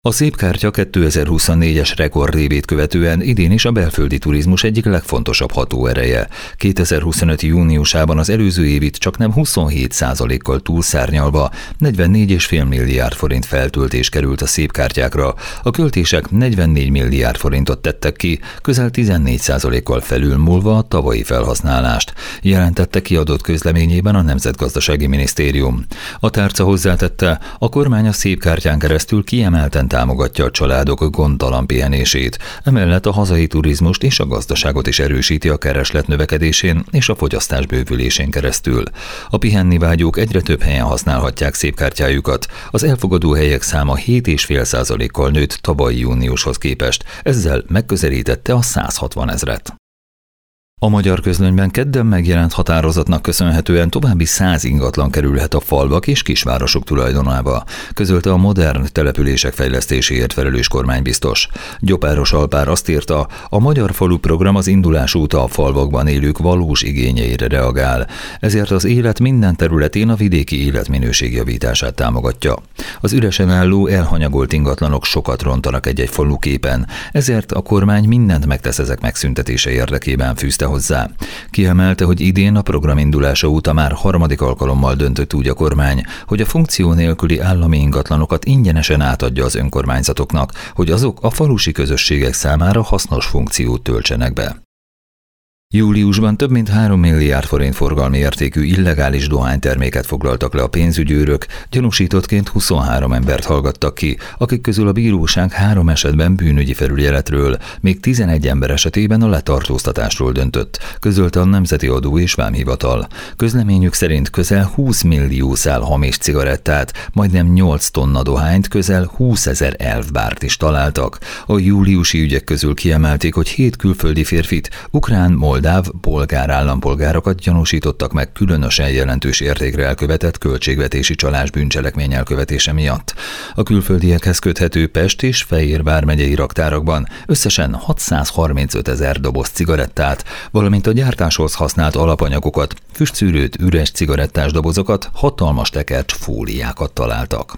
A Szépkártya 2024-es rekordévét követően idén is a belföldi turizmus egyik legfontosabb hatóereje. 2025. júniusában az előző évit csaknem 27%-kal túlszárnyalva 44,5 milliárd forint feltöltés került a Szépkártyákra. A költések 44 milliárd forintot tettek ki, közel 14%-kal felülmúlva a tavalyi felhasználást, jelentette kiadott közleményében a Nemzetgazdasági Minisztérium. A tárca hozzátette, a kormány a Szépkártyán keresztül kiemelten támogatja a családok gondtalan pihenését, emellett a hazai turizmust és a gazdaságot is erősíti a kereslet növekedésén és a fogyasztás bővülésén keresztül. A pihenni vágyók egyre több helyen használhatják Szépkártyájukat. Az elfogadó helyek száma 7,5%-kal nőtt tavalyi júniushoz képest, ezzel megközelítette a 160 000-et. A Magyar Közlönyben kedden megjelent határozatnak köszönhetően további 100 ingatlan kerülhet a falvak és kisvárosok tulajdonába, közölte a modern települések fejlesztéséért felelős kormánybiztos. Gyopáros Alpár azt írta, a Magyar Falu program az indulás óta a falvakban élők valós igényeire reagál, ezért az élet minden területén a vidéki életminőség javítását támogatja. Az üresen álló, elhanyagolt ingatlanok sokat rontanak egy-egy faluképen, ezért a kormány mindent megtesz ezek megszüntetése érdekében, fűzte hozzá. Kiemelte, hogy idén a program indulása óta már harmadik alkalommal döntött úgy a kormány, hogy a funkció nélküli állami ingatlanokat ingyenesen átadja az önkormányzatoknak, hogy azok a falusi közösségek számára hasznos funkciót töltsenek be. Júliusban több mint 3 milliárd forint forgalmi értékű illegális dohányterméket foglaltak le a pénzügyőrök, gyanúsítottként 23 embert hallgattak ki, akik közül a bíróság 3 esetben bűnügyi felügyeletről, még 11 ember esetében a letartóztatásról döntött, közölte a Nemzeti Adó és Vámhivatal. Közleményük szerint közel 20 millió szál hamis cigarettát, majdnem 8 tonna dohányt, közel 20 000 elfbárt is találtak. A júliusi ügyek közül kiemelték, hogy 7 külföldi férfit, ukrán, moldáv, bolgár állampolgárokat gyanúsítottak meg különösen jelentős értékre elkövetett költségvetési csalás bűncselekmény elkövetése miatt. A külföldiekhez köthető Pest és Fejér vármegyei raktárakban összesen 635 000 doboz cigarettát, valamint a gyártáshoz használt alapanyagokat, füstszűrőt, üres cigarettás dobozokat, hatalmas tekercs fóliákat találtak.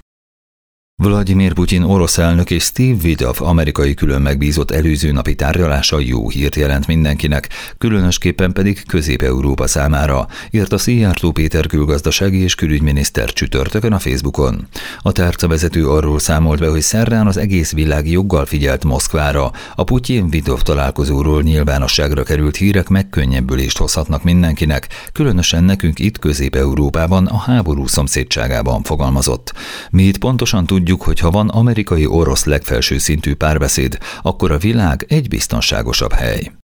Vladimir Putyin orosz elnök és Steve Witkoff amerikai külön megbízott előző napi tárgyalása jó hírt jelent mindenkinek, különösképpen pedig Közép-Európa számára, írt a Szijjártó Péter külgazdasági és külügyminiszter csütörtökön a Facebookon. A tárca vezető arról számolt be, hogy szerdán az egész világ joggal figyelt Moszkvára, a Putyin-Witkoff találkozóról nyilvánosságra került hírek megkönnyebbülést hozhatnak mindenkinek, különösen nekünk itt Közép-Európában, a háború szomszédságában, fogalmazott. Mi itt pontosan tudjuk, hogy ha van amerikai-orosz legfelső szintű párbeszéd, akkor a világ egy biztonságosabb hely.